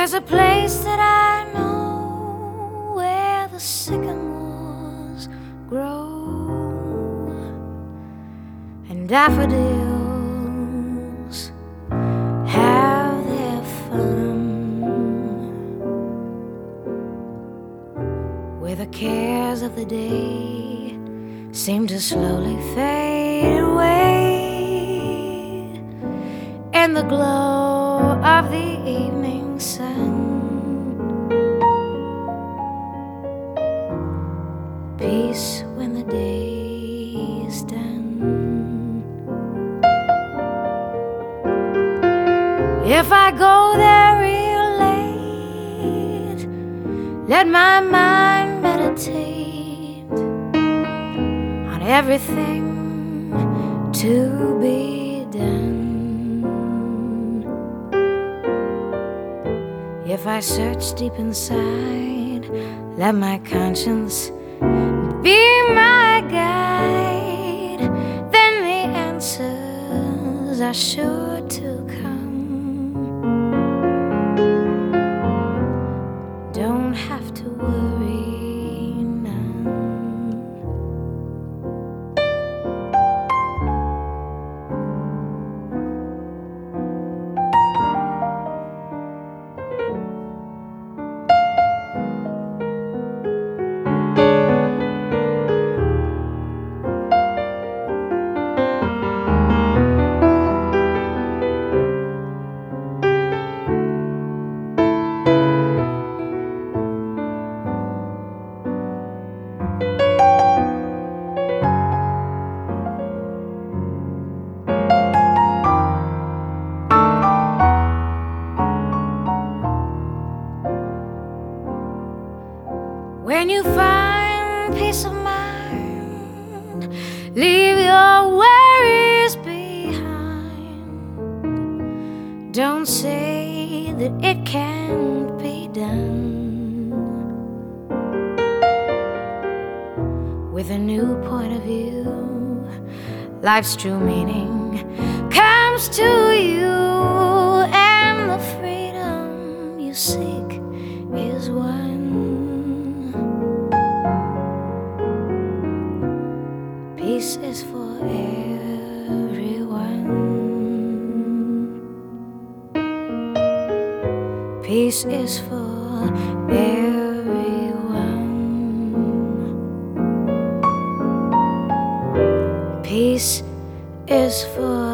There's a place that I know where the sycamores grow and daffodils have their fun, where the cares of the day seem to slowly fade away in the glow of the evening sun. Peace when the day is done. If I go there real late, let my mind meditate on everything to be done. If I search deep inside, let my conscience be my guide, then the answers are sure to come. Don't have to worry none. When you find peace of mind, leave your worries behind. Don't say that it can't be done. With a new point of view, life's true meaning comes to you, and the freedom you seek is won. Peace is for everyone. Peace is for everyone. Peace is for